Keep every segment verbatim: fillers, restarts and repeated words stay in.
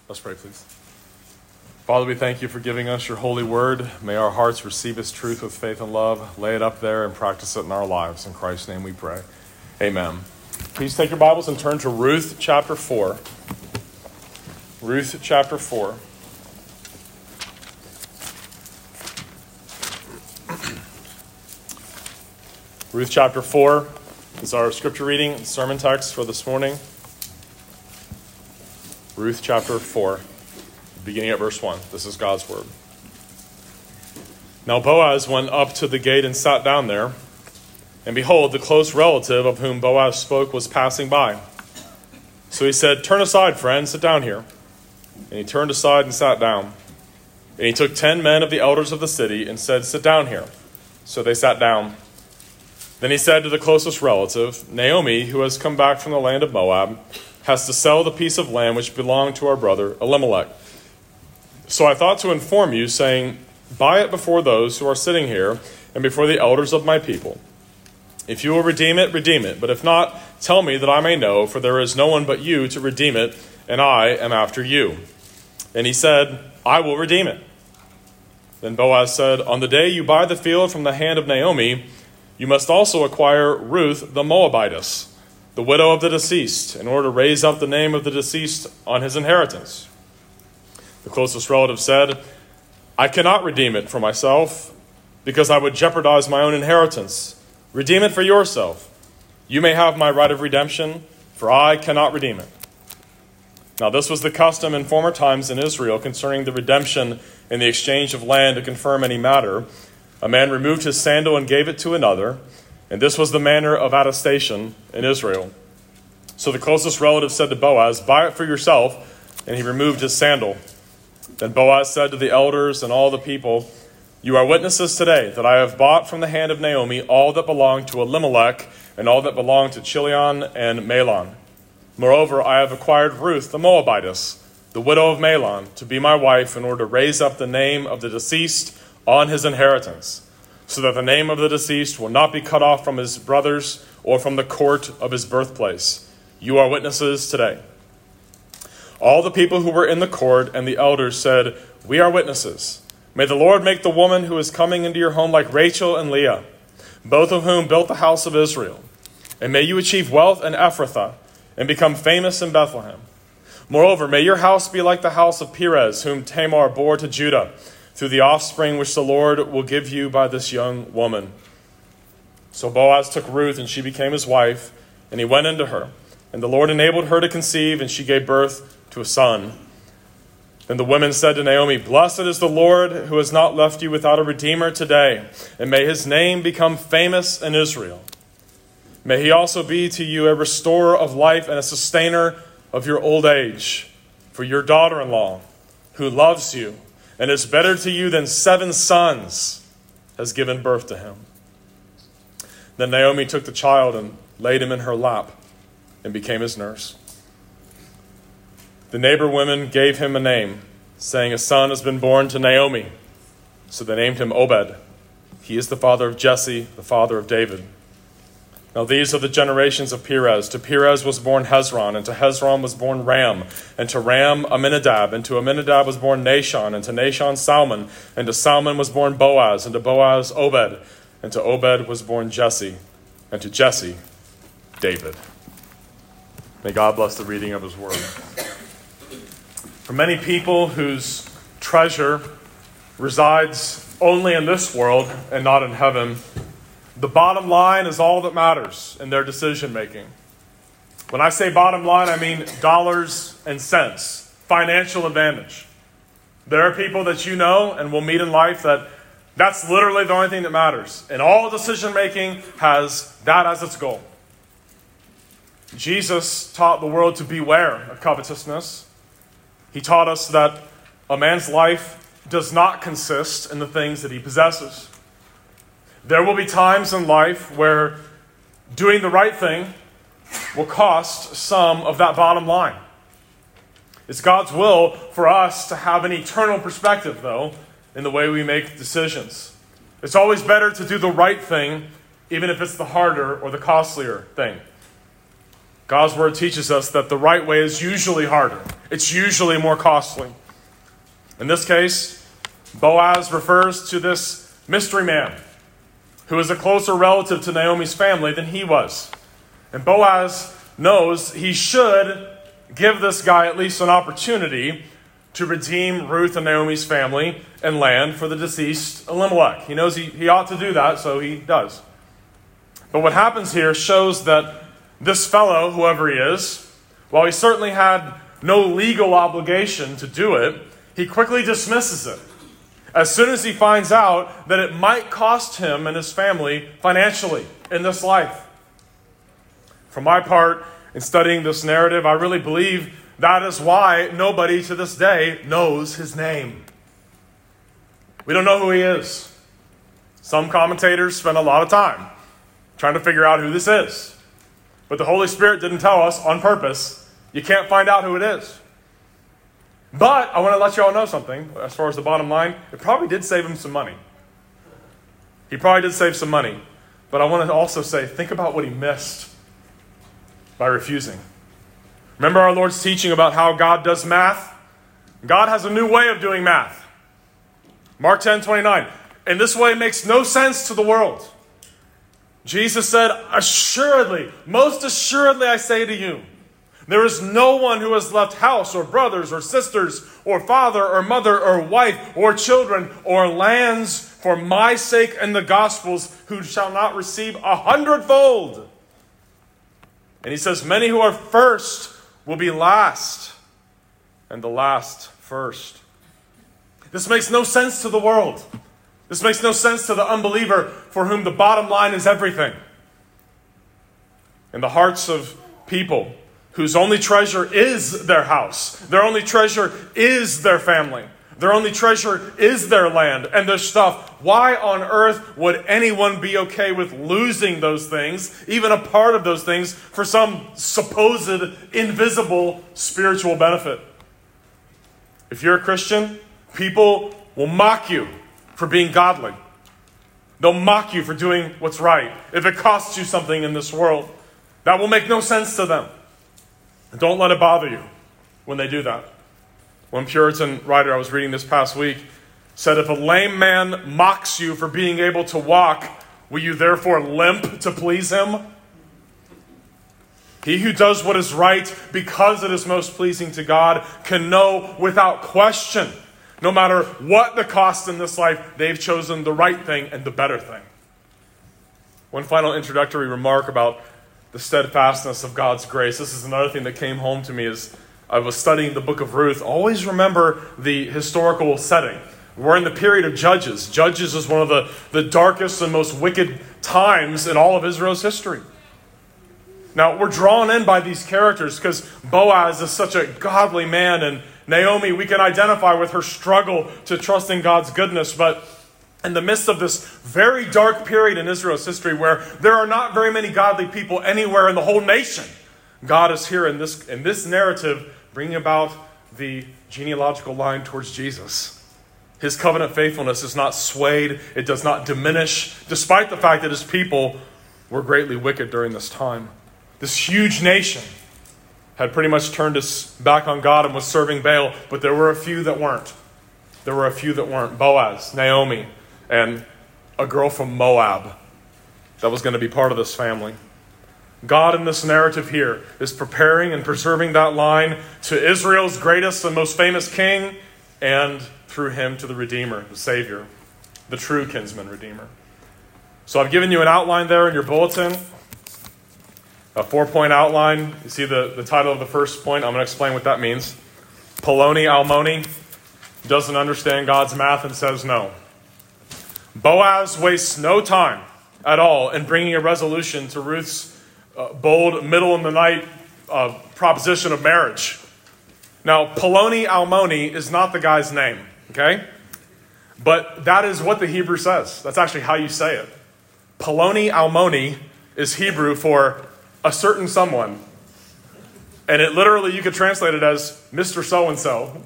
Let's pray, please. Father, we thank you for giving us your holy word. May our hearts receive its truth with faith and love, lay it up there, and practice it in our lives. In Christ's name we pray. Amen. Please take your Bibles and turn to Ruth chapter four. Ruth chapter four. Ruth chapter four is our scripture reading, sermon text for this morning. Ruth chapter four, beginning at verse one. This is God's word. Now Boaz went up to the gate and sat down there. And behold, the close relative of whom Boaz spoke was passing by. So he said, "Turn aside, friend, sit down here." And he turned aside and sat down. And he took ten men of the elders of the city and said, "Sit down here." So they sat down. Then he said to the closest relative, "Naomi, who has come back from the land of Moab, has to sell the piece of land which belonged to our brother Elimelech. So I thought to inform you, saying, buy it before those who are sitting here and before the elders of my people. If you will redeem it, redeem it. But if not, tell me that I may know, for there is no one but you to redeem it, and I am after you." And he said, "I will redeem it." Then Boaz said, "On the day you buy the field from the hand of Naomi, you must also acquire Ruth the Moabitess, the widow of the deceased, in order to raise up the name of the deceased on his inheritance." The closest relative said, "I cannot redeem it for myself, because I would jeopardize my own inheritance. Redeem it for yourself. You may have my right of redemption, for I cannot redeem it." Now this was the custom in former times in Israel concerning the redemption in the exchange of land to confirm any matter. A man removed his sandal and gave it to another, and this was the manner of attestation in Israel. So the closest relative said to Boaz, "Buy it for yourself," and he removed his sandal. Then Boaz said to the elders and all the people, "You are witnesses today that I have bought from the hand of Naomi all that belonged to Elimelech and all that belonged to Chilion and Mahlon. Moreover, I have acquired Ruth the Moabitess, the widow of Mahlon, to be my wife in order to raise up the name of the deceased on his inheritance, so that the name of the deceased will not be cut off from his brothers or from the court of his birthplace. You are witnesses today." All the people who were in the court and the elders said, "We are witnesses. May the Lord make the woman who is coming into your home like Rachel and Leah, both of whom built the house of Israel. And may you achieve wealth in Ephrathah and become famous in Bethlehem. Moreover, may your house be like the house of Perez, whom Tamar bore to Judah, through the offspring which the Lord will give you by this young woman." So Boaz took Ruth, and she became his wife, and he went into her. And the Lord enabled her to conceive, and she gave birth to a son. Then the women said to Naomi, "Blessed is the Lord, who has not left you without a redeemer today, and may his name become famous in Israel. May he also be to you a restorer of life and a sustainer of your old age. For your daughter-in-law, who loves you, and is better to you than seven sons, has given birth to him." Then Naomi took the child and laid him in her lap and became his nurse. The neighbor women gave him a name, saying, "A son has been born to Naomi." So they named him Obed. He is the father of Jesse, the father of David. Now these are the generations of Perez. To Perez was born Hezron, and to Hezron was born Ram, and to Ram Amminadab, and to Amminadab was born Nahshon, and to Nahshon Salmon, and to Salmon was born Boaz, and to Boaz Obed, and to Obed was born Jesse, and to Jesse David. May God bless the reading of his word. For many people whose treasure resides only in this world and not in heaven, the bottom line is all that matters in their decision making. When I say bottom line, I mean dollars and cents, financial advantage. There are people that you know and will meet in life that that's literally the only thing that matters. And all decision making has that as its goal. Jesus taught the world to beware of covetousness. He taught us that a man's life does not consist in the things that he possesses. There will be times in life where doing the right thing will cost some of that bottom line. It's God's will for us to have an eternal perspective, though, in the way we make decisions. It's always better to do the right thing, even if it's the harder or the costlier thing. God's word teaches us that the right way is usually harder. It's usually more costly. In this case, Boaz refers to this mystery man who is a closer relative to Naomi's family than he was. And Boaz knows he should give this guy at least an opportunity to redeem Ruth and Naomi's family and land for the deceased Elimelech. He knows he, he ought to do that, so he does. But what happens here shows that this fellow, whoever he is, while he certainly had no legal obligation to do it, he quickly dismisses it as soon as he finds out that it might cost him and his family financially in this life. For my part, in studying this narrative, I really believe that is why nobody to this day knows his name. We don't know who he is. Some commentators spend a lot of time trying to figure out who this is. But the Holy Spirit didn't tell us on purpose. You can't find out who it is. But I want to let you all know something. As far as the bottom line, it probably did save him some money. He probably did save some money. But I want to also say, think about what he missed by refusing. Remember our Lord's teaching about how God does math? God has a new way of doing math. Mark ten twenty-nine. And this way makes no sense to the world. Jesus said, assuredly, most assuredly I say to you, there is no one who has left house or brothers or sisters or father or mother or wife or children or lands for my sake and the gospel's who shall not receive a hundredfold. And he says, many who are first will be last, and the last first. This makes no sense to the world. This makes no sense to the unbeliever for whom the bottom line is everything. In the hearts of people whose only treasure is their house, their only treasure is their family, their only treasure is their land and their stuff, why on earth would anyone be okay with losing those things, even a part of those things, for some supposed invisible spiritual benefit? If you're a Christian, people will mock you for being godly. They'll mock you for doing what's right. If it costs you something in this world, that will make no sense to them. And don't let it bother you when they do that. One Puritan writer I was reading this past week said, if a lame man mocks you for being able to walk, will you therefore limp to please him? He who does what is right because it is most pleasing to God can know without question, no matter what the cost in this life, they've chosen the right thing and the better thing. One final introductory remark about the steadfastness of God's grace. This is another thing that came home to me as I was studying the book of Ruth. Always remember the historical setting. We're in the period of Judges. Judges is one of the, the darkest and most wicked times in all of Israel's history. Now, we're drawn in by these characters because Boaz is such a godly man, and Naomi, we can identify with her struggle to trust in God's goodness. But in the midst of this very dark period in Israel's history where there are not very many godly people anywhere in the whole nation, God is here in this, in this narrative bringing about the genealogical line towards Jesus. His covenant faithfulness is not swayed. It does not diminish, despite the fact that his people were greatly wicked during this time. This huge nation had pretty much turned its back on God and was serving Baal, but there were a few that weren't. There were a few that weren't. Boaz, Naomi, and a girl from Moab that was going to be part of this family. God in this narrative here is preparing and preserving that line to Israel's greatest and most famous king, and through him to the Redeemer, the Savior, the true kinsman Redeemer. So I've given you an outline there in your bulletin, a four-point outline. You see the, the title of the first point. I'm going to explain what that means. Poloni Almoni doesn't understand God's math and says no. Boaz wastes no time at all in bringing a resolution to Ruth's uh, bold middle-in-the-night uh, proposition of marriage. Now, Poloni Almoni is not the guy's name, okay? But that is what the Hebrew says. That's actually how you say it. Poloni Almoni is Hebrew for a certain someone. And it literally, you could translate it as Mister So-and-so.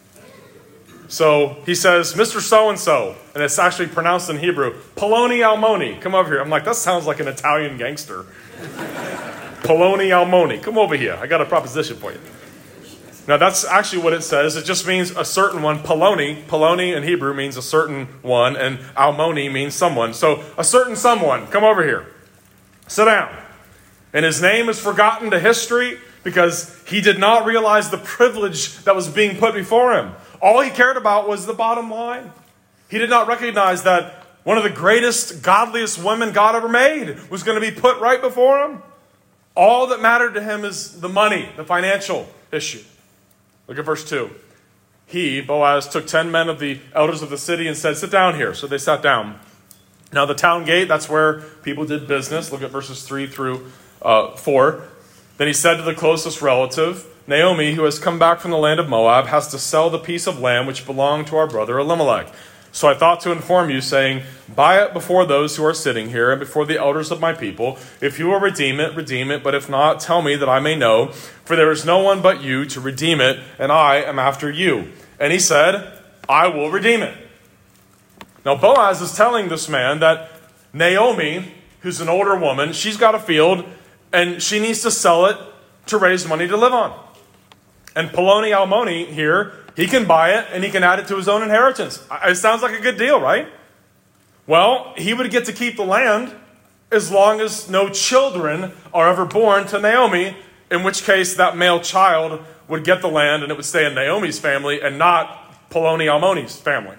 So he says, Mister So-and-so, and it's actually pronounced in Hebrew, Poloni Almoni, come over here. I'm like, that sounds like an Italian gangster. Poloni Almoni. Come over here. I got a proposition for you. Now, that's actually what it says. It just means a certain one. Poloni, Poloni in Hebrew means a certain one, and Almoni means someone. So, a certain someone, come over here. Sit down. And his name is forgotten to history because he did not realize the privilege that was being put before him. All he cared about was the bottom line. He did not recognize that one of the greatest, godliest women God ever made was going to be put right before him. All that mattered to him is the money, the financial issue. Look at verse two. He, Boaz, took ten men of the elders of the city and said, sit down here. So they sat down. Now the town gate, that's where people did business. Look at verses three through uh, four. Then he said to the closest relative, Naomi, who has come back from the land of Moab, has to sell the piece of land which belonged to our brother Elimelech. So I thought to inform you, saying, buy it before those who are sitting here and before the elders of my people. If you will redeem it, redeem it. But if not, tell me that I may know. For there is no one but you to redeem it, and I am after you. And he said, I will redeem it. Now Boaz is telling this man that Naomi, who's an older woman, she's got a field, and she needs to sell it to raise money to live on. And Poloni Almoni here, he can buy it and he can add it to his own inheritance. It sounds like a good deal, right? Well, he would get to keep the land as long as no children are ever born to Naomi, in which case that male child would get the land and it would stay in Naomi's family and not Poloni Almoni's family.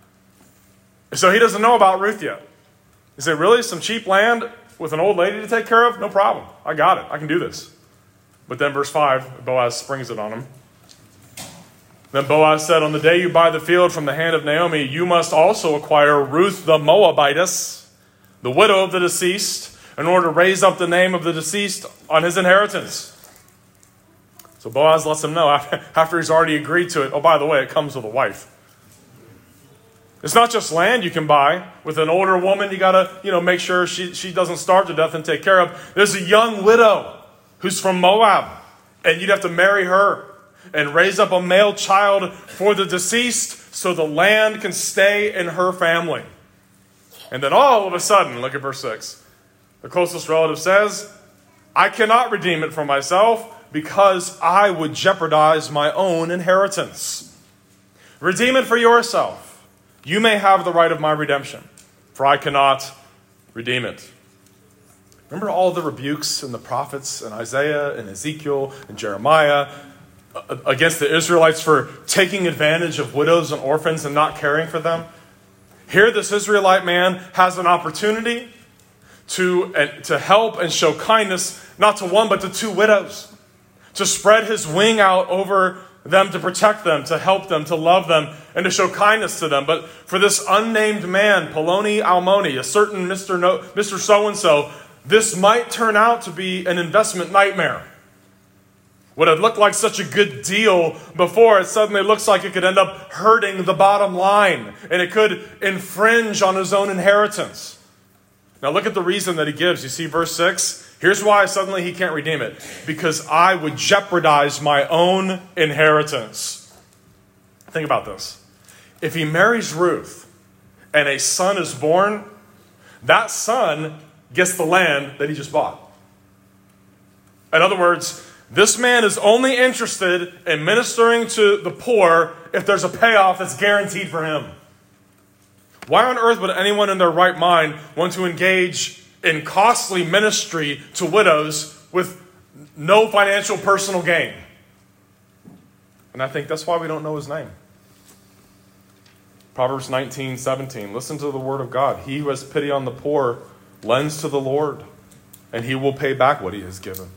So he doesn't know about Ruth yet. He said, really? Some cheap land with an old lady to take care of? No problem. I got it. I can do this. But then verse five, Boaz springs it on him. Then Boaz said, on the day you buy the field from the hand of Naomi, you must also acquire Ruth the Moabitess, the widow of the deceased, in order to raise up the name of the deceased on his inheritance. So Boaz lets him know after he's already agreed to it. Oh, by the way, it comes with a wife. It's not just land you can buy. With an older woman, you got to, you know, make sure she, she doesn't starve to death and take care of. There's a young widow who's from Moab, and you'd have to marry her and raise up a male child for the deceased so the land can stay in her family. And then all of a sudden, look at verse six. The closest relative says, I cannot redeem it for myself because I would jeopardize my own inheritance. Redeem it for yourself. You may have the right of my redemption, for I cannot redeem it. Remember all the rebukes in the prophets and Isaiah and Ezekiel and Jeremiah against the Israelites for taking advantage of widows and orphans and not caring for them? Here this Israelite man has an opportunity to, uh, to help and show kindness, not to one but to two widows, to spread his wing out over them, to protect them, to help them, to love them, and to show kindness to them. But for this unnamed man, Poloni Almoni, a certain Mister No, Mister So-and-so, this might turn out to be an investment nightmare. What had looked like such a good deal before, it suddenly looks like it could end up hurting the bottom line, and it could infringe on his own inheritance. Now look at the reason that he gives. You see verse six? Here's why suddenly he can't redeem it. Because I would jeopardize my own inheritance. Think about this. If he marries Ruth and a son is born, that son gets the land that he just bought. In other words, this man is only interested in ministering to the poor if there's a payoff that's guaranteed for him. Why on earth would anyone in their right mind want to engage in costly ministry to widows with no financial personal gain? And I think that's why we don't know his name. Proverbs nineteen seventeen. Listen to the word of God. He who has pity on the poor lends to the Lord, and he will pay back what he has given.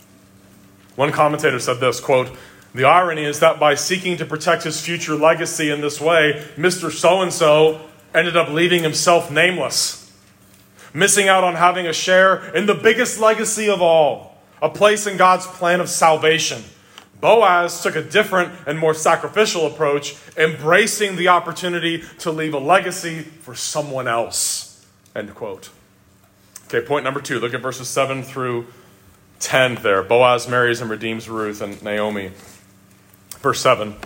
One commentator said this, quote, the irony is that by seeking to protect his future legacy in this way, Mister So-and-so ended up leaving himself nameless, missing out on having a share in the biggest legacy of all, a place in God's plan of salvation. Boaz took a different and more sacrificial approach, embracing the opportunity to leave a legacy for someone else. End quote. Okay, point number two. Look at verses seven through ten there. Boaz marries and redeems Ruth and Naomi. Verse seven.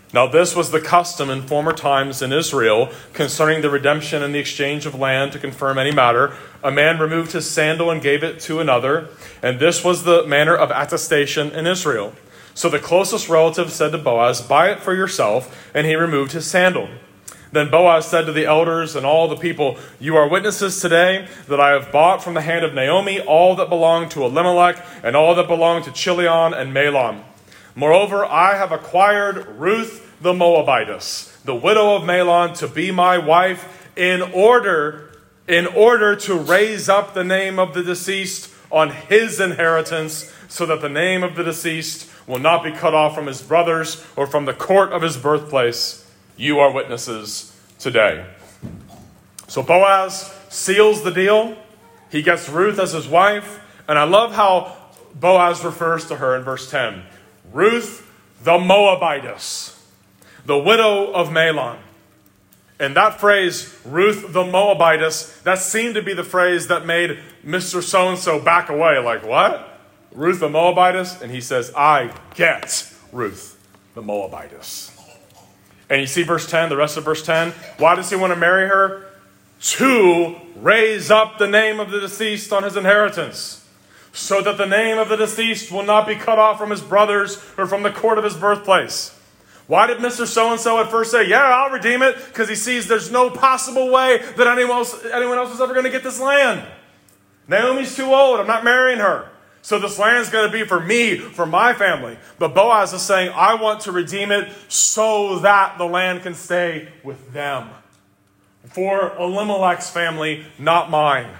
Now this was the custom in former times in Israel concerning the redemption and the exchange of land to confirm any matter. A man removed his sandal and gave it to another, and this was the manner of attestation in Israel. So the closest relative said to Boaz, "Buy it for yourself," and he removed his sandal. Then Boaz said to the elders and all the people, "You are witnesses today that I have bought from the hand of Naomi all that belonged to Elimelech and all that belonged to Chilion and Mahlon. Moreover, I have acquired Ruth the Moabitess, the widow of Mahlon, to be my wife in order, in order to raise up the name of the deceased on his inheritance, so that the name of the deceased will not be cut off from his brothers or from the court of his birthplace. You are witnesses today." So Boaz seals the deal. He gets Ruth as his wife. And I love how Boaz refers to her in verse ten. Ruth the Moabitess, the widow of Mahlon. And that phrase, Ruth the Moabitess, that seemed to be the phrase that made Mister So-and-so back away. Like, what? Ruth the Moabitess? And he says, I get Ruth the Moabitess. And you see verse ten, the rest of verse ten. Why does he want to marry her? To raise up the name of the deceased on his inheritance, so that the name of the deceased will not be cut off from his brothers or from the court of his birthplace. Why did Mister So-and-so at first say, yeah, I'll redeem it? Because he sees there's no possible way that anyone else, anyone else is ever going to get this land. Naomi's too old. I'm not marrying her. So this land's going to be for me, for my family. But Boaz is saying, I want to redeem it so that the land can stay with them. For Elimelech's family, not mine.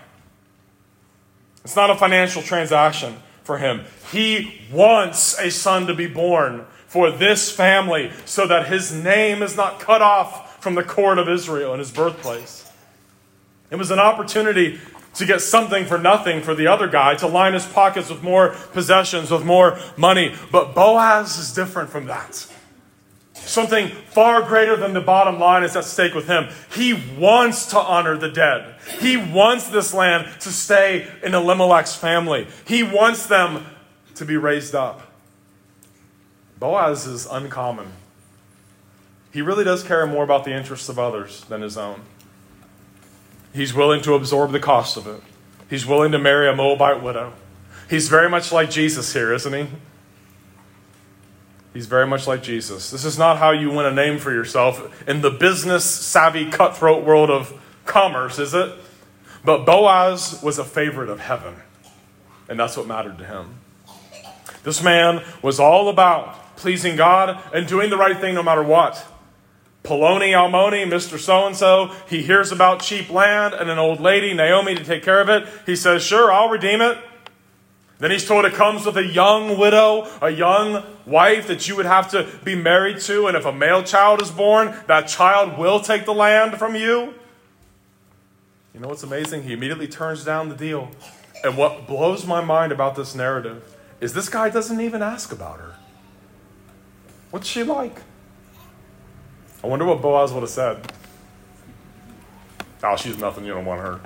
It's not a financial transaction for him. He wants a son to be born for this family so that his name is not cut off from the court of Israel in his birthplace. It was an opportunity to get something for nothing for the other guy, to line his pockets with more possessions, with more money. But Boaz is different from that. Something far greater than the bottom line is at stake with him. He wants to honor the dead. He wants this land to stay in Elimelech's family. He wants them to be raised up. Boaz is uncommon. He really does care more about the interests of others than his own. He's willing to absorb the cost of it. He's willing to marry a Moabite widow. He's very much like Jesus here, isn't he? He's very much like Jesus. This is not how you win a name for yourself in the business-savvy, cutthroat world of commerce, is it? But Boaz was a favorite of heaven, and that's what mattered to him. This man was all about pleasing God and doing the right thing no matter what. Poloni Almoni, Mister So-and-so, he hears about cheap land and an old lady, Naomi, to take care of it. He says, sure, I'll redeem it. Then he's told it comes with a young widow, a young wife that you would have to be married to. And if a male child is born, that child will take the land from you. You know what's amazing? He immediately turns down the deal. And what blows my mind about this narrative is this guy doesn't even ask about her. What's she like? I wonder what Boaz would have said. Oh, she's nothing. You don't want her.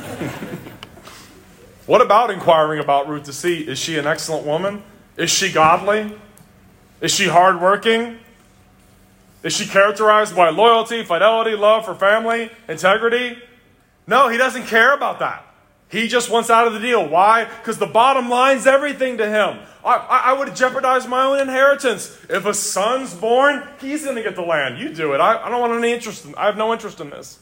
What about inquiring about Ruth to see, is she an excellent woman? Is she godly? Is she hardworking? Is she characterized by loyalty, fidelity, love for family, integrity? No, he doesn't care about that. He just wants out of the deal. Why? Because the bottom line's everything to him. I, I, I would jeopardize my own inheritance. If a son's born, he's going to get the land. You do it. I, I don't want any interest in, I have no interest in this.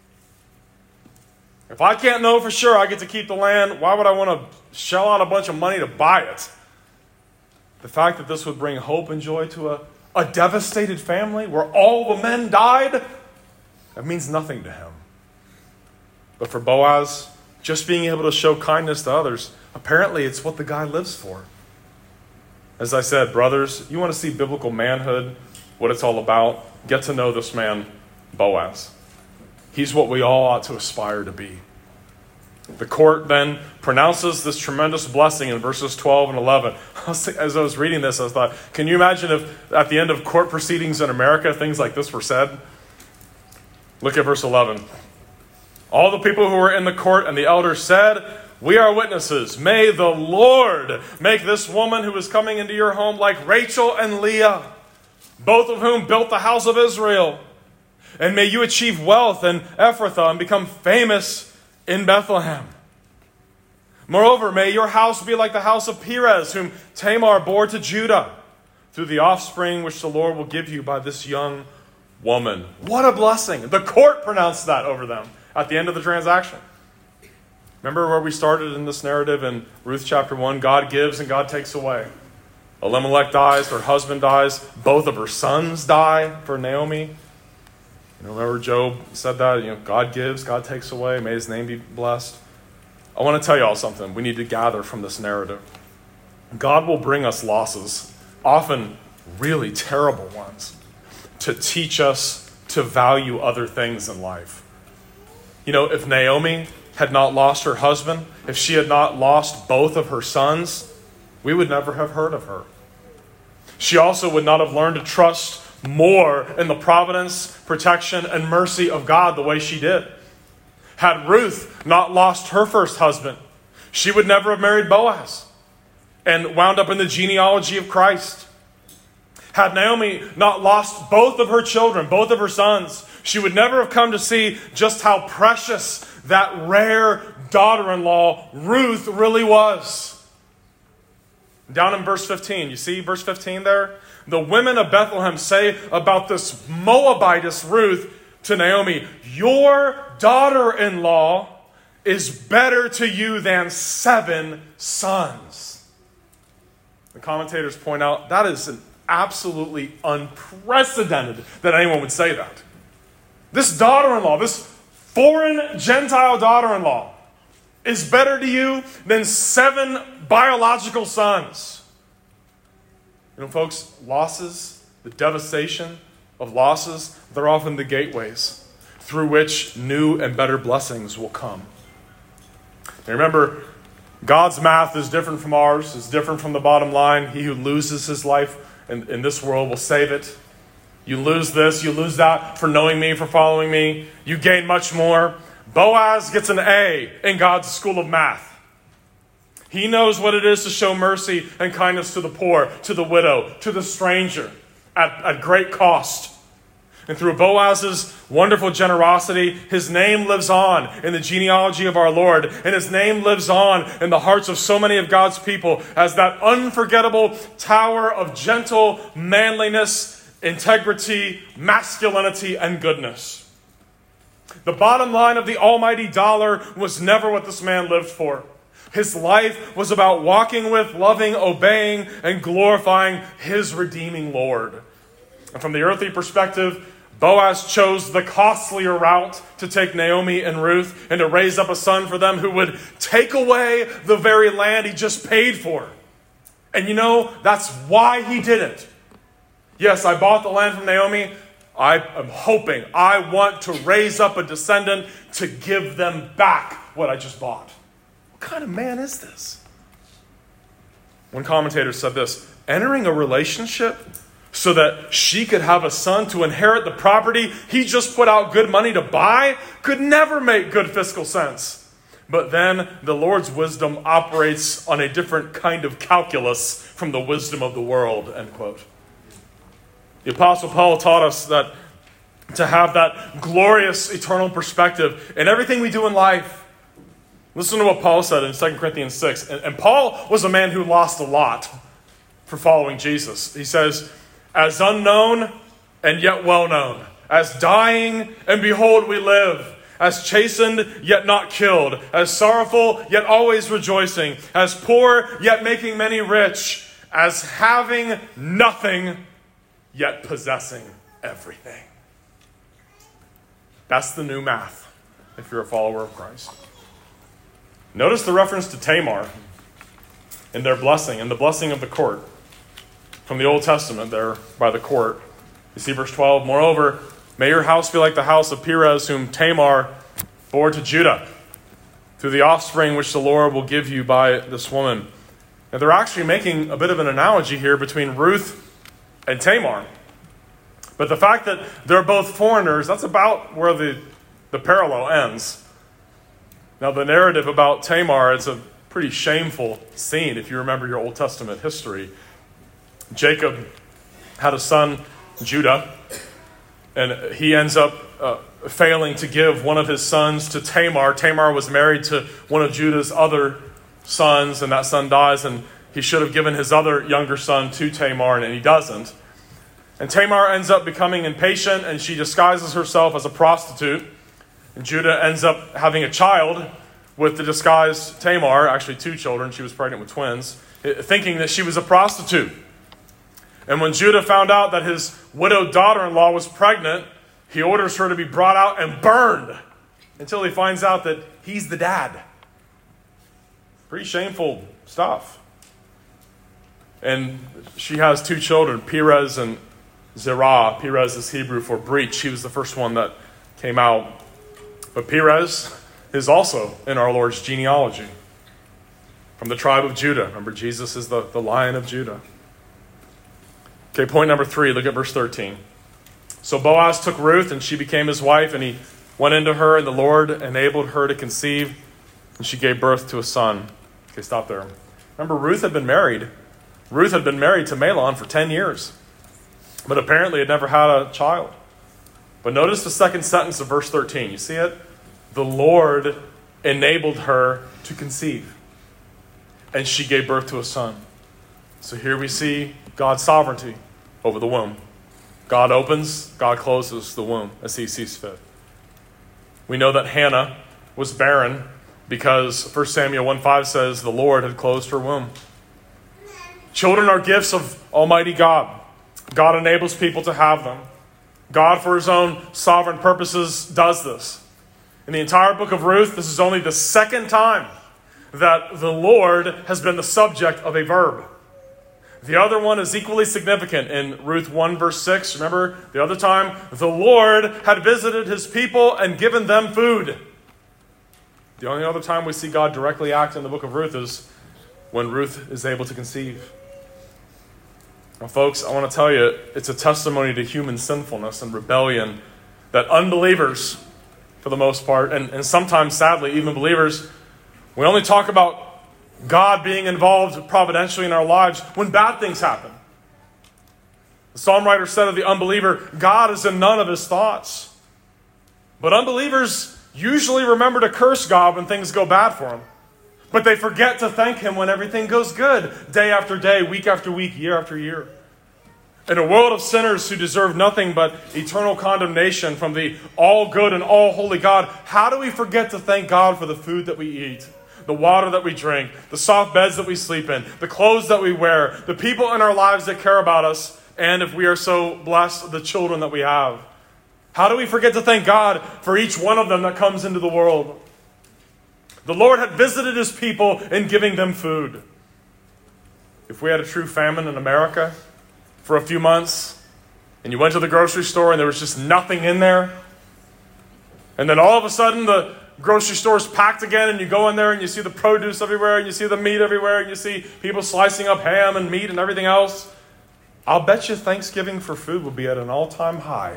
If I can't know for sure I get to keep the land, why would I want to shell out a bunch of money to buy it? The fact that this would bring hope and joy to a, a devastated family where all the men died, that means nothing to him. But for Boaz, just being able to show kindness to others, apparently it's what the guy lives for. As I said, brothers, you want to see biblical manhood, what it's all about? Get to know this man, Boaz. He's what we all ought to aspire to be. The court then pronounces this tremendous blessing in verses twelve and eleven. As I was reading this, I thought, can you imagine if at the end of court proceedings in America, things like this were said? Look at verse eleven. All the people who were in the court and the elders said, we are witnesses. May the Lord make this woman who is coming into your home like Rachel and Leah. both of whom built the house of Israel. And may you achieve wealth in Ephrathah and become famous in Bethlehem. Moreover, may your house be like the house of Perez, whom Tamar bore to Judah, through the offspring which the Lord will give you by this young woman. What a blessing. The court pronounced that over them at the end of the transaction. Remember where we started in this narrative in Ruth chapter one? God gives and God takes away. Elimelech dies, her husband dies, both of her sons die for Naomi. You know, remember Job said that, you know, God gives, God takes away, may his name be blessed. I want to tell you all something we need to gather from this narrative. God will bring us losses, often really terrible ones, to teach us to value other things in life. You know, if Naomi had not lost her husband, if she had not lost both of her sons, we would never have heard of her. She also would not have learned to trust more in the providence, protection, and mercy of God the way she did. Had Ruth not lost her first husband, she would never have married Boaz and wound up in the genealogy of Christ. Had Naomi not lost both of her children, both of her sons, she would never have come to see just how precious that rare daughter-in-law Ruth really was. Down in verse fifteen, you see verse fifteen there? The women of Bethlehem say about this Moabitess Ruth to Naomi, your daughter-in-law is better to you than seven sons. The commentators point out that is an absolutely unprecedented that anyone would say that. This daughter-in-law, this foreign Gentile daughter-in-law, is better to you than seven biological sons. You know, folks, losses, the devastation of losses, they're often the gateways through which new and better blessings will come. And remember, God's math is different from ours, is different from the bottom line. He who loses his life in, in this world will save it. You lose this, you lose that for knowing me, for following me. You gain much more. Boaz gets an A in God's school of math. He knows what it is to show mercy and kindness to the poor, to the widow, to the stranger at, at great cost. And through Boaz's wonderful generosity, his name lives on in the genealogy of our Lord. And his name lives on in the hearts of so many of God's people as that unforgettable tower of gentle manliness, integrity, masculinity, and goodness. The bottom line of the almighty dollar was never what this man lived for. His life was about walking with, loving, obeying, and glorifying his redeeming Lord. And from the earthly perspective, Boaz chose the costlier route to take Naomi and Ruth and to raise up a son for them who would take away the very land he just paid for. And you know, that's why he did it. Yes, I bought the land from Naomi. I am hoping, I want to raise up a descendant to give them back what I just bought. What kind of man is this? One commentator said this, entering a relationship so that she could have a son to inherit the property he just put out good money to buy could never make good fiscal sense. But then the Lord's wisdom operates on a different kind of calculus from the wisdom of the world, end quote. The Apostle Paul taught us that to have that glorious eternal perspective in everything we do in life. Listen to what Paul said in Second Corinthians six. And, and Paul was a man who lost a lot for following Jesus. He says, as unknown and yet well known, as dying and behold we live, as chastened yet not killed, as sorrowful yet always rejoicing, as poor yet making many rich, as having nothing yet possessing everything. That's the new math if you're a follower of Christ. Notice the reference to Tamar and their blessing and the blessing of the court from the Old Testament there by the court. You see verse twelve, moreover, may your house be like the house of Perez, whom Tamar bore to Judah, through the offspring which the Lord will give you by this woman. Now they're actually making a bit of an analogy here between Ruth and Tamar. But the fact that they're both foreigners, that's about where the, the parallel ends. Now the narrative about Tamar, it's a pretty shameful scene if you remember your Old Testament history. Jacob had a son Judah. And he ends up uh, failing to give one of his sons to Tamar. Tamar was married to one of Judah's other sons, and that son dies, and he should have given his other younger son to Tamar, and he doesn't. And Tamar ends up becoming impatient, and she disguises herself as a prostitute. And Judah ends up having a child with the disguised Tamar, actually two children. She was pregnant with twins, thinking that she was a prostitute. And when Judah found out that his widowed daughter-in-law was pregnant, he orders her to be brought out and burned until he finds out that he's the dad. Pretty shameful stuff. And she has two children, Perez and Zerah. Perez is Hebrew for breach. He was the first one that came out. But Perez is also in our Lord's genealogy, from the tribe of Judah. Remember, Jesus is the, the Lion of Judah. Okay, point number three, look at verse thirteen. So Boaz took Ruth, and she became his wife, and he went into her, and the Lord enabled her to conceive, and she gave birth to a son. Okay, stop there. Remember, Ruth had been married. Ruth had been married to Mahlon for ten years, but apparently had never had a child. But notice the second sentence of verse thirteen. You see it? The Lord enabled her to conceive, and she gave birth to a son. So here we see God's sovereignty over the womb. God opens, God closes the womb as he sees fit. We know that Hannah was barren because First Samuel one five says the Lord had closed her womb. Children are gifts of Almighty God. God enables people to have them. God, for his own sovereign purposes, does this. In the entire book of Ruth, this is only the second time that the Lord has been the subject of a verb. The other one is equally significant in Ruth one verse six. Remember, the other time, the Lord had visited his people and given them food. The only other time we see God directly act in the book of Ruth is when Ruth is able to conceive. Now, folks, I want to tell you, it's a testimony to human sinfulness and rebellion that unbelievers, for the most part, and, and sometimes, sadly, even believers, we only talk about God being involved providentially in our lives when bad things happen. The psalm writer said of the unbeliever, God is in none of his thoughts. But unbelievers usually remember to curse God when things go bad for him. But they forget to thank him when everything goes good, day after day, week after week, year after year. In a world of sinners who deserve nothing but eternal condemnation from the all good and all holy God, how do we forget to thank God for the food that we eat, the water that we drink, the soft beds that we sleep in, the clothes that we wear, the people in our lives that care about us, and if we are so blessed, the children that we have? How do we forget to thank God for each one of them that comes into the world? The Lord had visited his people in giving them food. If we had a true famine in America for a few months, and you went to the grocery store and there was just nothing in there, and then all of a sudden the grocery store is packed again, and you go in there and you see the produce everywhere, and you see the meat everywhere, and you see people slicing up ham and meat and everything else, I'll bet you Thanksgiving for food will be at an all-time high.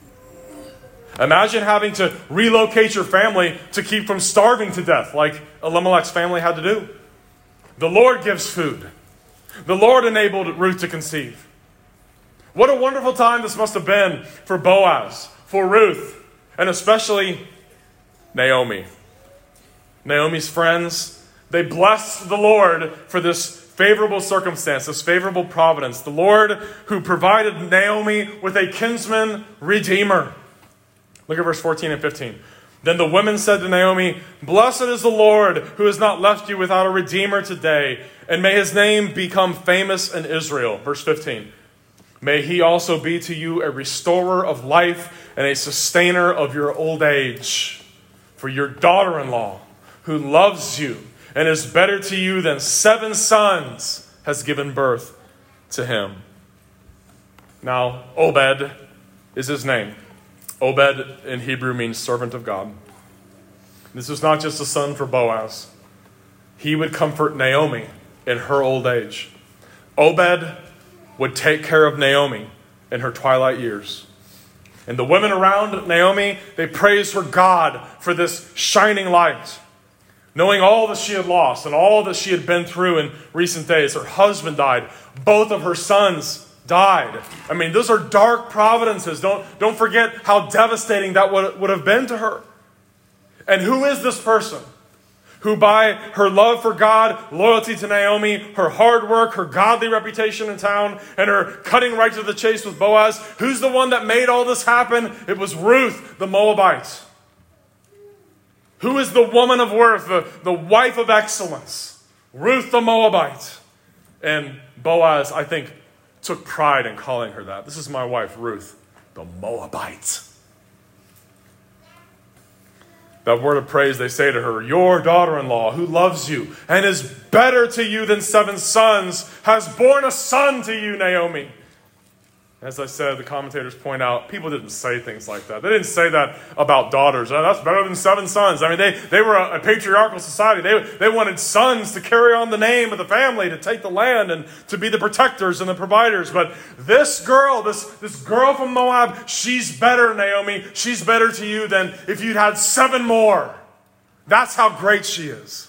Imagine having to relocate your family to keep from starving to death like Elimelech's family had to do. The Lord gives food. The Lord enabled Ruth to conceive. What a wonderful time this must have been for Boaz, for Ruth, and especially Naomi. Naomi's friends, they blessed the Lord for this favorable circumstance, this favorable providence. The Lord who provided Naomi with a kinsman redeemer. Look at verse fourteen and fifteen. Then the women said to Naomi, "Blessed is the Lord who has not left you without a redeemer today, and may his name become famous in Israel." Verse fifteen. May he also be to you a restorer of life and a sustainer of your old age. For your daughter-in-law, who loves you and is better to you than seven sons, has given birth to him. Now, Obed is his name. Obed in Hebrew means servant of God. This was not just a son for Boaz. He would comfort Naomi in her old age. Obed would take care of Naomi in her twilight years. And the women around Naomi, they praised her God for this shining light. Knowing all that she had lost and all that she had been through in recent days. Her husband died. Both of her sons died. I mean, those are dark providences. Don't, don't forget how devastating that would, would have been to her. And who is this person who, by her love for God, loyalty to Naomi, her hard work, her godly reputation in town, and her cutting right to the chase with Boaz, who's the one that made all this happen? It was Ruth, the Moabite. Who is the woman of worth, the, the wife of excellence? Ruth, the Moabite. And Boaz, I think, took pride in calling her that. This is my wife, Ruth, the Moabite. That word of praise, they say to her, your daughter-in-law who loves you and is better to you than seven sons has borne a son to you, Naomi. As I said, the commentators point out, people didn't say things like that. They didn't say that about daughters. Oh, that's better than seven sons. I mean, they, they were a, a patriarchal society. They, they wanted sons to carry on the name of the family, to take the land and to be the protectors and the providers. But this girl, this, this girl from Moab, she's better, Naomi. She's better to you than if you'd had seven more. That's how great she is.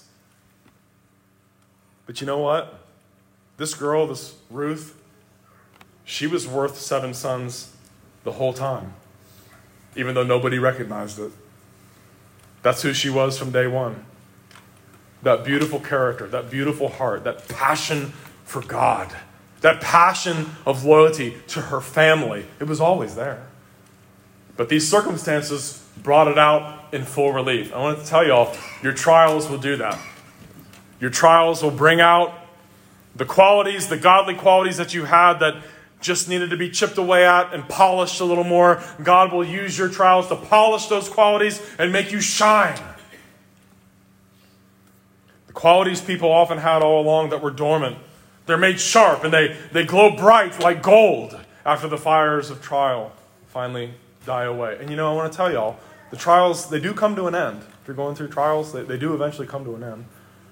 But you know what? This girl, this Ruth, she was worth seven sons the whole time, even though nobody recognized it. That's who she was from day one. That beautiful character, that beautiful heart, that passion for God, that passion of loyalty to her family. It was always there. But these circumstances brought it out in full relief. I want to tell y'all, your trials will do that. Your trials will bring out the qualities, the godly qualities that you had that just needed to be chipped away at and polished a little more. God will use your trials to polish those qualities and make you shine. The qualities people often had all along that were dormant, they're made sharp and they, they glow bright like gold after the fires of trial finally die away. And you know, I want to tell y'all, the trials, they do come to an end. If you're going through trials, they, they do eventually come to an end.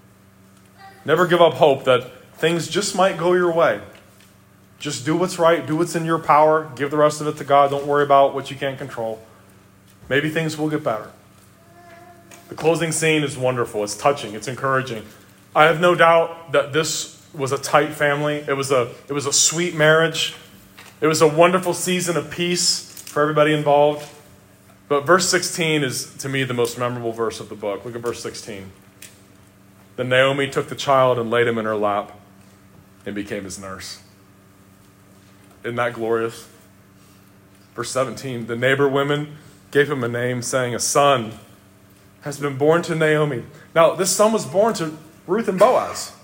Never give up hope that things just might go your way. Just do what's right. Do what's in your power. Give the rest of it to God. Don't worry about what you can't control. Maybe things will get better. The closing scene is wonderful. It's touching. It's encouraging. I have no doubt that this was a tight family. It was a, it was a sweet marriage. It was a wonderful season of peace for everybody involved. But verse sixteen is, to me, the most memorable verse of the book. Look at verse sixteen. Then Naomi took the child and laid him in her lap and became his nurse. Isn't that glorious? Verse seventeen, the neighbor women gave him a name, saying, a son has been born to Naomi. Now, this son was born to Ruth and Boaz.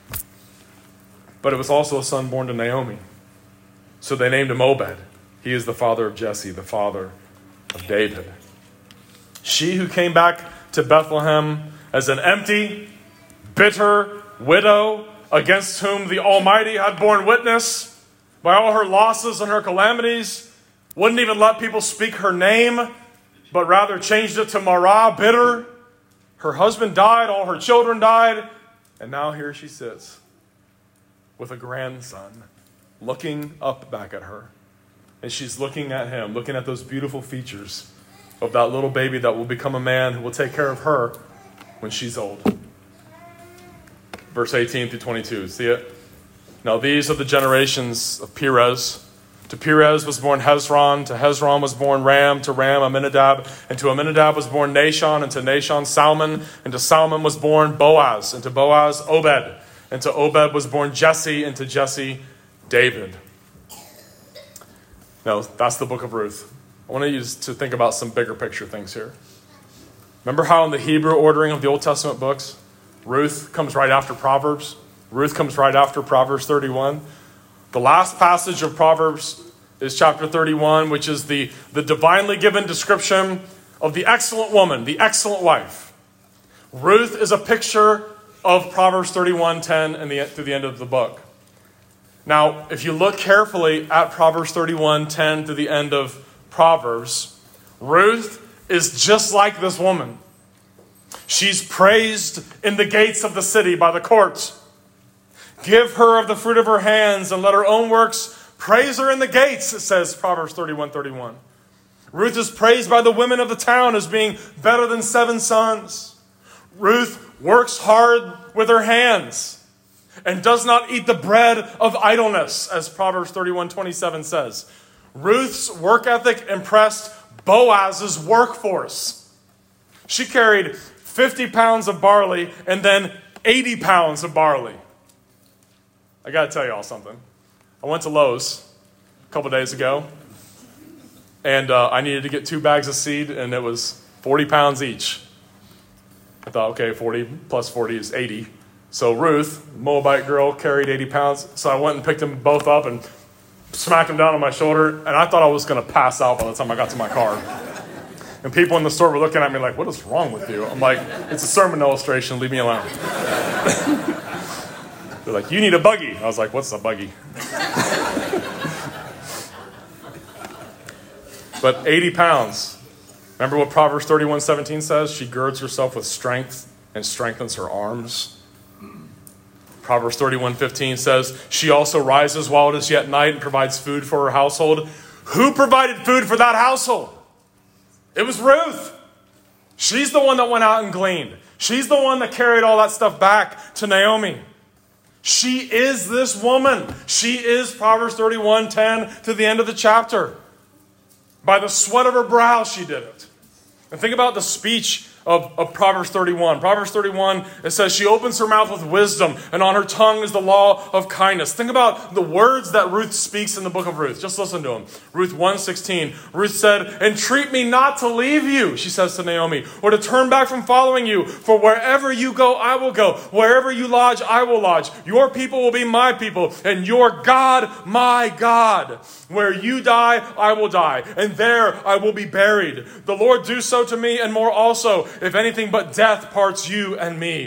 But it was also a son born to Naomi. So they named him Obed. He is the father of Jesse, the father of David. She who came back to Bethlehem as an empty, bitter widow against whom the Almighty had borne witness by all her losses and her calamities, wouldn't even let people speak her name, but rather changed it to Marah, bitter. Her husband died, all her children died, and now here she sits with a grandson looking up back at her. And she's looking at him, looking at those beautiful features of that little baby that will become a man who will take care of her when she's old. Verse eighteen through twenty-two, see it? Now these are the generations of Perez. To Perez was born Hezron, to Hezron was born Ram, to Ram Amminadab, and to Amminadab was born Nahshon, and to Nahshon Salmon, and to Salmon was born Boaz, and to Boaz Obed, and to Obed was born Jesse, and to Jesse David. Now that's the book of Ruth. I want you to think about some bigger picture things here. Remember how in the Hebrew ordering of the Old Testament books, Ruth comes right after Proverbs? Ruth comes right after Proverbs thirty-one. The last passage of Proverbs is chapter thirty-one, which is the, the divinely given description of the excellent woman, the excellent wife. Ruth is a picture of Proverbs thirty-one ten and the, through the end of the book. Now, if you look carefully at Proverbs thirty-one ten to the end of Proverbs, Ruth is just like this woman. She's praised in the gates of the city by the court. Give her of the fruit of her hands and let her own works praise her in the gates, it says Proverbs thirty-one thirty-one. Ruth is praised by the women of the town as being better than seven sons. Ruth works hard with her hands. and does not eat the bread of idleness, as Proverbs thirty-one twenty-seven says. Ruth's work ethic impressed Boaz's workforce. She carried fifty pounds of barley and then eighty pounds of barley. I got to tell you all something. I went to Lowe's a couple days ago, and uh, I needed to get two bags of seed, and it was forty pounds each. I thought, okay, forty plus forty is eighty. So Ruth, Moabite girl, carried eighty pounds. So I went and picked them both up and smacked them down on my shoulder, and I thought I was going to pass out by the time I got to my car. And people in the store were looking at me like, what is wrong with you? I'm like, it's a sermon illustration, leave me alone. They're like, you need a buggy. I was like, what's a buggy? But eighty pounds. Remember what Proverbs thirty-one seventeen says? She girds herself with strength and strengthens her arms. Proverbs thirty-one fifteen says, she also rises while it is yet night and provides food for her household. Who provided food for that household? It was Ruth. She's the one that went out and gleaned. She's the one that carried all that stuff back to Naomi. She is this woman. She is Proverbs thirty-one ten to the end of the chapter. By the sweat of her brow, she did it. And think about the speech of, of Proverbs thirty-one. Proverbs thirty-one, it says, she opens her mouth with wisdom, and on her tongue is the law of kindness. Think about the words that Ruth speaks in the book of Ruth. Just listen to them. Ruth one sixteen. Ruth said, entreat me not to leave you, she says to Naomi, or to turn back from following you. For wherever you go, I will go. Wherever you lodge, I will lodge. Your people will be my people, and your God, my God. Where you die, I will die, and there I will be buried. The Lord do so to me, and more also, if anything but death parts you and me.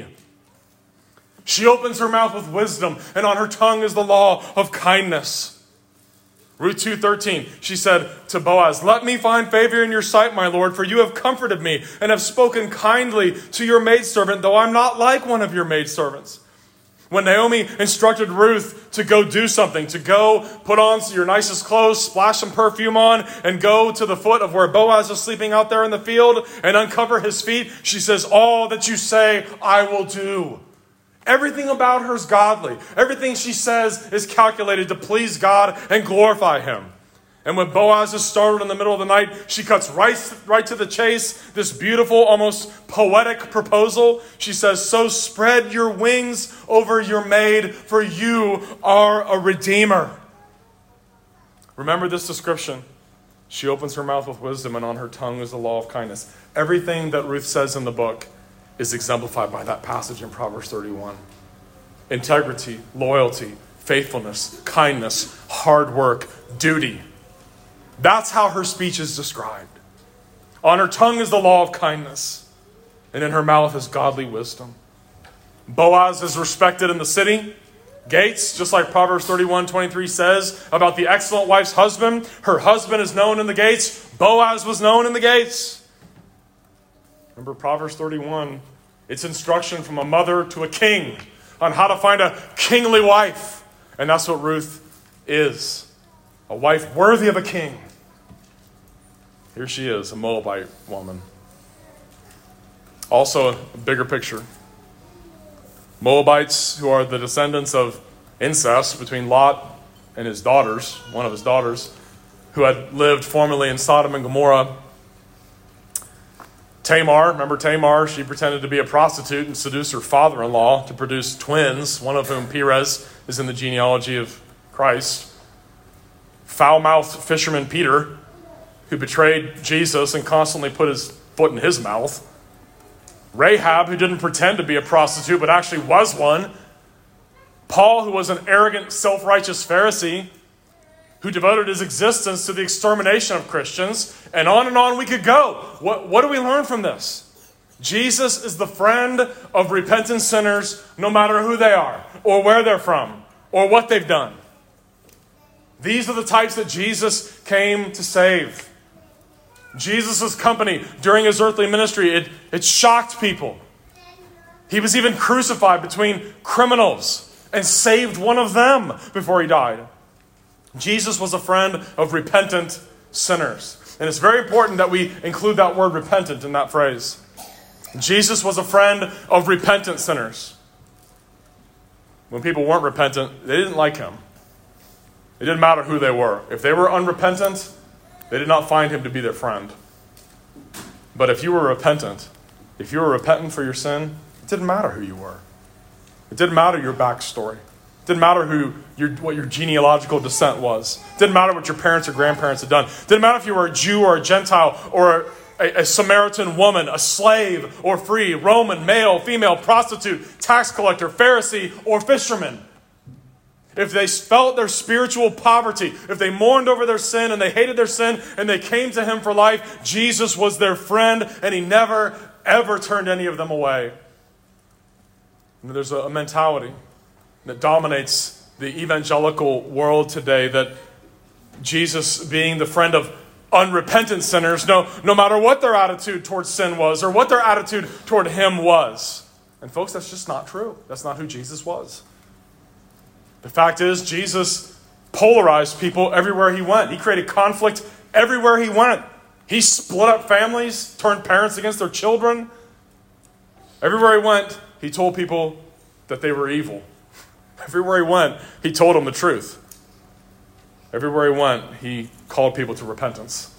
She opens her mouth with wisdom, and on her tongue is the law of kindness. Ruth two thirteen, she said to Boaz, let me find favor in your sight, my Lord, for you have comforted me, and have spoken kindly to your maidservant, though I'm not like one of your maidservants. When Naomi instructed Ruth to go do something, to go put on your nicest clothes, splash some perfume on, and go to the foot of where Boaz is sleeping out there in the field and uncover his feet, she says, all that you say, I will do. Everything about her is godly. Everything she says is calculated to please God and glorify Him. And when Boaz is startled in the middle of the night, she cuts right, right to the chase, this beautiful, almost poetic proposal. She says, so spread your wings over your maid, for you are a redeemer. Remember this description. She opens her mouth with wisdom, and on her tongue is the law of kindness. Everything that Ruth says in the book is exemplified by that passage in Proverbs thirty-one. Integrity, loyalty, faithfulness, kindness, hard work, duty. That's how her speech is described. On her tongue is the law of kindness, and in her mouth is godly wisdom. Boaz is respected in the city gates, just like Proverbs thirty-one twenty-three says about the excellent wife's husband. Her husband is known in the gates. Boaz was known in the gates. Remember Proverbs thirty-one, it's instruction from a mother to a king on how to find a kingly wife. And that's what Ruth is, a wife worthy of a king. Here she is, a Moabite woman. Also, a bigger picture. Moabites, who are the descendants of incest between Lot and his daughters, one of his daughters, who had lived formerly in Sodom and Gomorrah. Tamar, remember Tamar? She pretended to be a prostitute and seduced her father-in-law to produce twins, one of whom, Perez, is in the genealogy of Christ. Foul-mouthed fisherman Peter, who betrayed Jesus and constantly put his foot in his mouth. Rahab, who didn't pretend to be a prostitute but actually was one. Paul, who was an arrogant, self-righteous Pharisee, who devoted his existence to the extermination of Christians. And on and on we could go. What, what do we learn from this? Jesus is the friend of repentant sinners, no matter who they are, or where they're from, or what they've done. These are the types that Jesus came to save. Jesus' company during his earthly ministry, it, it shocked people. He was even crucified between criminals and saved one of them before he died. Jesus was a friend of repentant sinners. And it's very important that we include that word repentant in that phrase. Jesus was a friend of repentant sinners. When people weren't repentant, they didn't like him. It didn't matter who they were. If they were unrepentant, they did not find him to be their friend. But if you were repentant, if you were repentant for your sin, it didn't matter who you were. It didn't matter your backstory. It didn't matter who your, what your genealogical descent was. It didn't matter what your parents or grandparents had done. It didn't matter if you were a Jew or a Gentile or a, a Samaritan woman, a slave or free, Roman, male, female, prostitute, tax collector, Pharisee, or fisherman. If they felt their spiritual poverty, if they mourned over their sin and they hated their sin and they came to him for life, Jesus was their friend and he never, ever turned any of them away. And there's a mentality that dominates the evangelical world today that Jesus being the friend of unrepentant sinners, no, no matter what their attitude towards sin was or what their attitude toward him was. And folks, that's just not true. That's not who Jesus was. The fact is, Jesus polarized people everywhere he went. He created conflict everywhere he went. He split up families, turned parents against their children. Everywhere he went, he told people that they were evil. Everywhere he went, he told them the truth. Everywhere he went, he called people to repentance.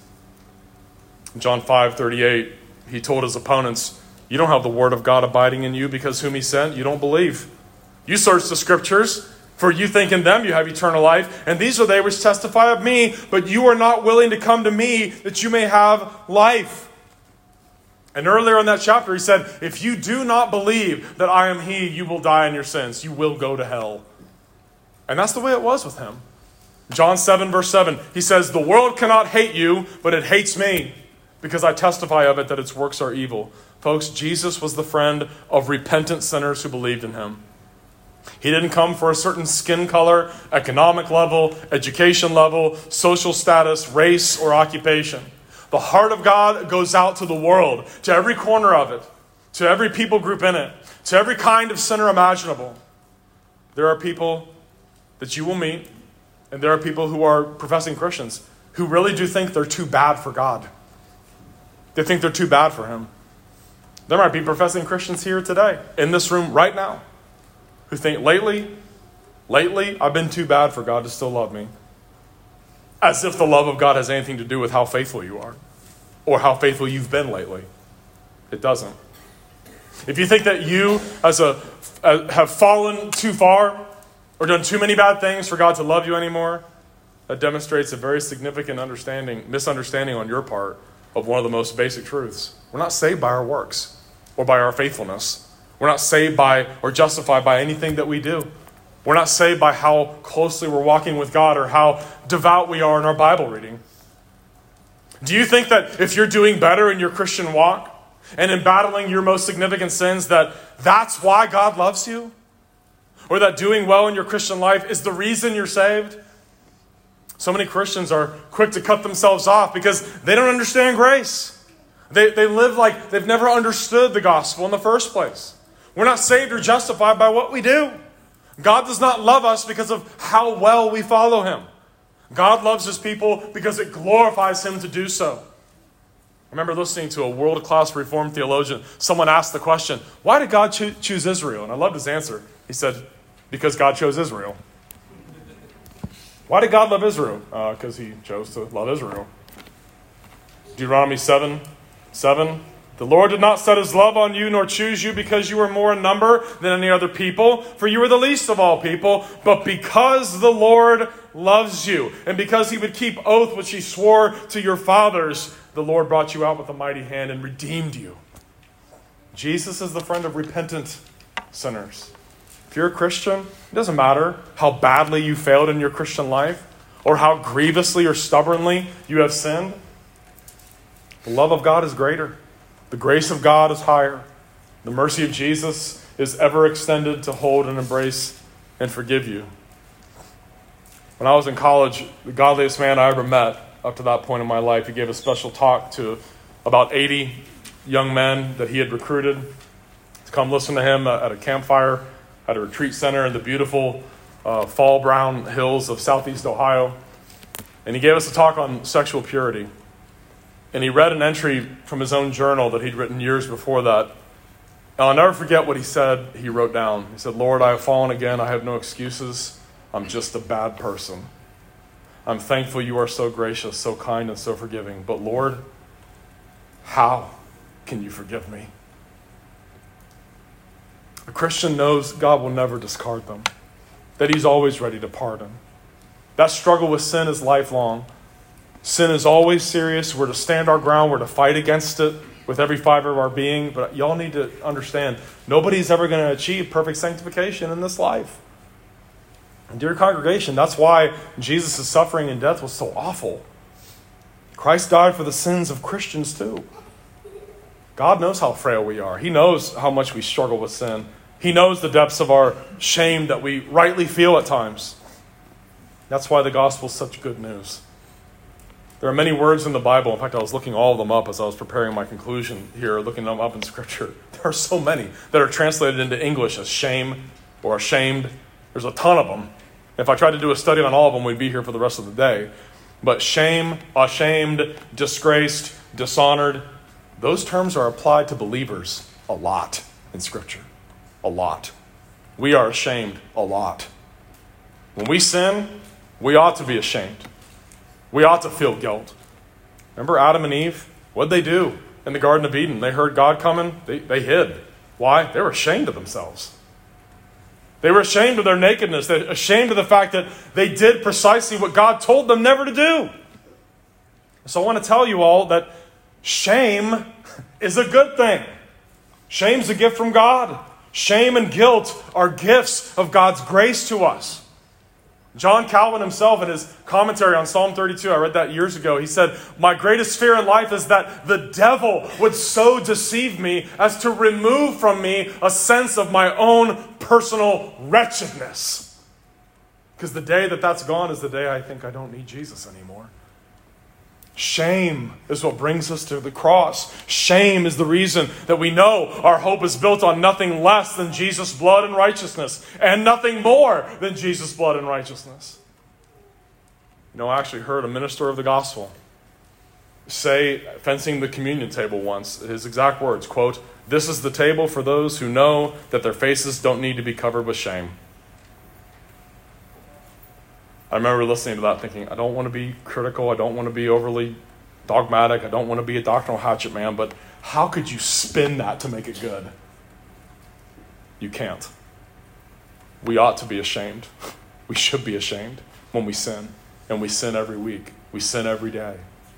In John five thirty-eight, he told his opponents, you don't have the word of God abiding in you because whom he sent, you don't believe. You search the scriptures, for you think in them you have eternal life, and these are they which testify of me, but you are not willing to come to me that you may have life. And earlier in that chapter he said, if you do not believe that I am he, you will die in your sins. You will go to hell. And that's the way it was with him. John seven verse seven, he says, the world cannot hate you, but it hates me, because I testify of it that its works are evil. Folks, Jesus was the friend of repentant sinners who believed in him. He didn't come for a certain skin color, economic level, education level, social status, race, or occupation. The heart of God goes out to the world, to every corner of it, to every people group in it, to every kind of sinner imaginable. There are people that you will meet, and there are people who are professing Christians who really do think they're too bad for God. They think they're too bad for him. There might be professing Christians here today, in this room right now, who think, lately, lately, I've been too bad for God to still love me. As if the love of God has anything to do with how faithful you are, or how faithful you've been lately. It doesn't. If you think that you, as a, uh, have fallen too far, or done too many bad things for God to love you anymore, that demonstrates a very significant understanding, misunderstanding on your part of one of the most basic truths. We're not saved by our works, or by our faithfulness. We're not saved by or justified by anything that we do. We're not saved by how closely we're walking with God or how devout we are in our Bible reading. Do you think that if you're doing better in your Christian walk and in battling your most significant sins, that that's why God loves you? Or that doing well in your Christian life is the reason you're saved? So many Christians are quick to cut themselves off because they don't understand grace. They, they live like they've never understood the gospel in the first place. We're not saved or justified by what we do. God does not love us because of how well we follow him. God loves his people because it glorifies him to do so. I remember listening to a world-class Reformed theologian. Someone asked the question, why did God cho- choose Israel? And I loved his answer. He said, because God chose Israel. Why did God love Israel? Because uh, he chose to love Israel. Deuteronomy seven, seven. The Lord did not set his love on you, nor choose you because you were more in number than any other people, for you were the least of all people, but because the Lord loves you, and because he would keep oath which he swore to your fathers, the Lord brought you out with a mighty hand and redeemed you. Jesus is the friend of repentant sinners. If you're a Christian, it doesn't matter how badly you failed in your Christian life, or how grievously or stubbornly you have sinned. The love of God is greater. The grace of God is higher. The mercy of Jesus is ever extended to hold and embrace and forgive you. When I was in college, the godliest man I ever met up to that point in my life, he gave a special talk to about eighty young men that he had recruited to come listen to him at a campfire at a retreat center in the beautiful uh, fall brown hills of southeast Ohio. And he gave us a talk on sexual purity. And he read an entry from his own journal that he'd written years before that. And I'll never forget what he said, he wrote down. He said, Lord, I have fallen again. I have no excuses. I'm just a bad person. I'm thankful you are so gracious, so kind, and so forgiving. But Lord, how can you forgive me? A Christian knows God will never discard them, that he's always ready to pardon. That struggle with sin is lifelong. Sin is always serious. We're to stand our ground. We're to fight against it with every fiber of our being. But y'all need to understand, nobody's ever going to achieve perfect sanctification in this life. And dear congregation, that's why Jesus' suffering and death was so awful. Christ died for the sins of Christians too. God knows how frail we are. He knows how much we struggle with sin. He knows the depths of our shame that we rightly feel at times. That's why the gospel is such good news. There are many words in the Bible. In fact, I was looking all of them up as I was preparing my conclusion here, looking them up in Scripture. There are so many that are translated into English as shame or ashamed. There's a ton of them. If I tried to do a study on all of them, we'd be here for the rest of the day. But shame, ashamed, disgraced, dishonored, those terms are applied to believers a lot in Scripture. A lot. We are ashamed a lot. When we sin, we ought to be ashamed. We ought to feel guilt. Remember Adam and Eve? What'd they do in the Garden of Eden? They heard God coming. They, they hid. Why? They were ashamed of themselves. They were ashamed of their nakedness. They were ashamed of the fact that they did precisely what God told them never to do. So I want to tell you all that shame is a good thing. Shame's a gift from God. Shame and guilt are gifts of God's grace to us. John Calvin himself, in his commentary on Psalm thirty-two, I read that years ago, he said, my greatest fear in life is that the devil would so deceive me as to remove from me a sense of my own personal wretchedness. Because the day that that's gone is the day I think I don't need Jesus anymore. Shame is what brings us to the cross. Shame is the reason that we know our hope is built on nothing less than Jesus' blood and righteousness, and nothing more than Jesus' blood and righteousness. You know, I actually heard a minister of the gospel say, fencing the communion table once, his exact words, quote, "This is the table for those who know that their faces don't need to be covered with shame." I remember listening to that thinking, I don't want to be critical, I don't want to be overly dogmatic, I don't want to be a doctrinal hatchet man, but how could you spin that to make it good? You can't. We ought to be ashamed. We should be ashamed when we sin. And we sin every week. We sin every day.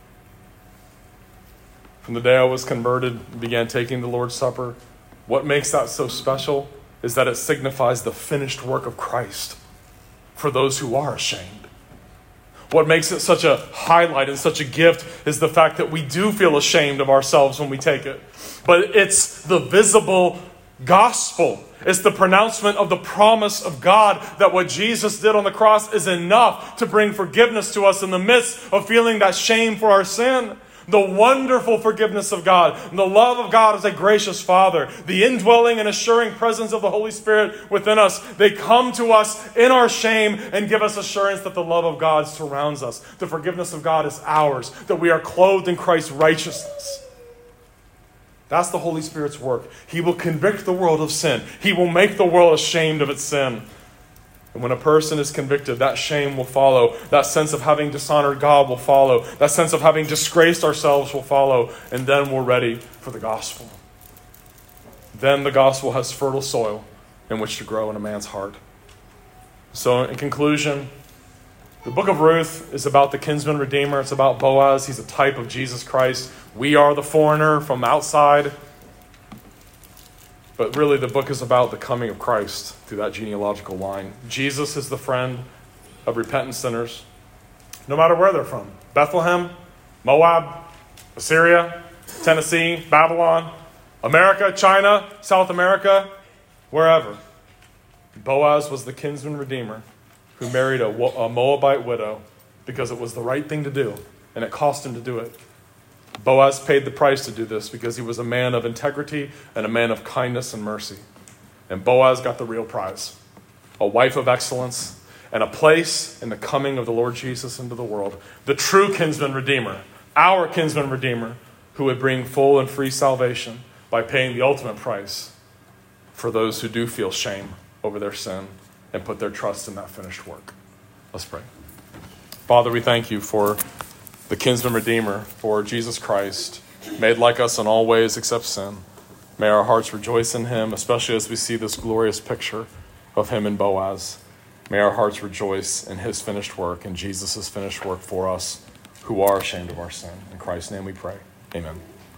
From the day I was converted and began taking the Lord's Supper, what makes that so special is that it signifies the finished work of Christ for those who are ashamed. What makes it such a highlight and such a gift is the fact that we do feel ashamed of ourselves when we take it. But it's the visible gospel. It's the pronouncement of the promise of God that what Jesus did on the cross is enough to bring forgiveness to us in the midst of feeling that shame for our sin. The wonderful forgiveness of God, and the love of God as a gracious Father, the indwelling and assuring presence of the Holy Spirit within us, they come to us in our shame and give us assurance that the love of God surrounds us. The forgiveness of God is ours, that we are clothed in Christ's righteousness. That's the Holy Spirit's work. He will convict the world of sin. He will make the world ashamed of its sin. And when a person is convicted, that shame will follow. That sense of having dishonored God will follow. That sense of having disgraced ourselves will follow. And then we're ready for the gospel. Then the gospel has fertile soil in which to grow in a man's heart. So in conclusion, the book of Ruth is about the kinsman redeemer. It's about Boaz. He's a type of Jesus Christ. We are the foreigner from outside. But really, the book is about the coming of Christ through that genealogical line. Jesus is the friend of repentant sinners, no matter where they're from. Bethlehem, Moab, Assyria, Tennessee, Babylon, America, China, South America, wherever. Boaz was the kinsman redeemer who married a, a Moabite widow because it was the right thing to do, and it cost him to do it. Boaz paid the price to do this because he was a man of integrity and a man of kindness and mercy. And Boaz got the real prize, a wife of excellence and a place in the coming of the Lord Jesus into the world. The true kinsman redeemer, our kinsman redeemer, who would bring full and free salvation by paying the ultimate price for those who do feel shame over their sin and put their trust in that finished work. Let's pray. Father, we thank you for the kinsman redeemer, for Jesus Christ, made like us in all ways except sin. May our hearts rejoice in him, especially as we see this glorious picture of him and Boaz. May our hearts rejoice in his finished work and Jesus' finished work for us who are ashamed of our sin. In Christ's name we pray. Amen.